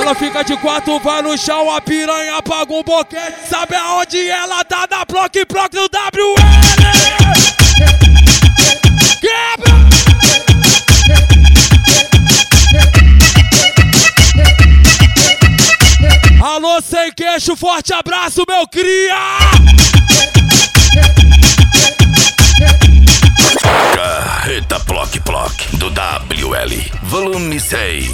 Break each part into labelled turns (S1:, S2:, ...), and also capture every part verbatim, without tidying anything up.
S1: ela fica de quatro, vai no chão, a piranha paga um boquete. Sabe aonde ela tá? Na block, block do W L. Quebra! Alô, sem queixo, forte abraço, meu cria!
S2: Carreta Ploc Ploc do W L, volume seis.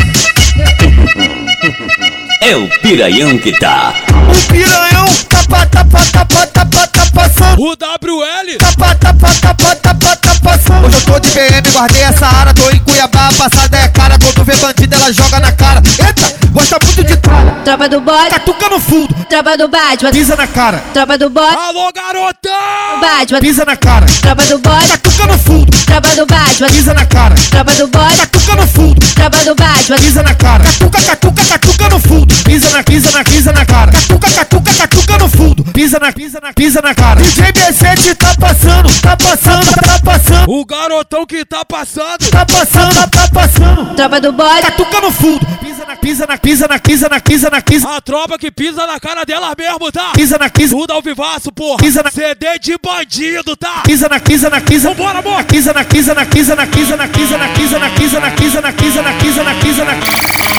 S3: É o piranhão que tá.
S4: O piranhão tapa, tapa, tapa, tapa, tá passando.
S1: O W L
S4: Tapa, tapa, tapa, tapa, tá passando. Hoje eu tô de B M, guardei essa área. Tô em Cuiabá, passada é cara. Quando vê bandida, ela joga na cara. Eita, gosta muito de tralha.
S5: Tropa do bode,
S4: Catuca no fundo,
S5: tropa do Batman,
S4: pisa na cara.
S5: tropa do bode,
S1: alô, garotão!
S5: Batman,
S4: Pisa na cara.
S5: tropa do bode,
S4: Catuca no fundo,
S5: tropa do Batman,
S4: pisa na cara.
S5: tropa do bode,
S4: Catuca no fundo,
S5: tropa do Batman,
S4: pisa na cara. Catuca, catuca, catuca no fundo. Pisa na, pisa na, pisa na cara. Catuca, catuca, catuca no fundo. Pisa na, pisa na, pisa na cara. D J B sete tá passando, tá passando, tá passando.
S1: O garotão que tá passando.
S4: Tá passando, tá, tá passando.
S5: tropa do bode,
S4: Catuca no fundo. Pisa na, pisa na, pisa na, pisa na, pisa na, pisa.
S1: A tropa que pisa na cara dela mesmo, tá?
S4: Pisa na, pisa.
S1: Tudo ao vivaço, porra.
S4: Pisa na-
S1: C D de bandido, tá?
S4: Pisa na, pisa na, pisa.
S1: Vambora, amor.
S4: Pisa na, pisa na, pisa na, pisa na, pisa na, pisa na, pisa na, pisa na, pisa na, pisa na, pisa na.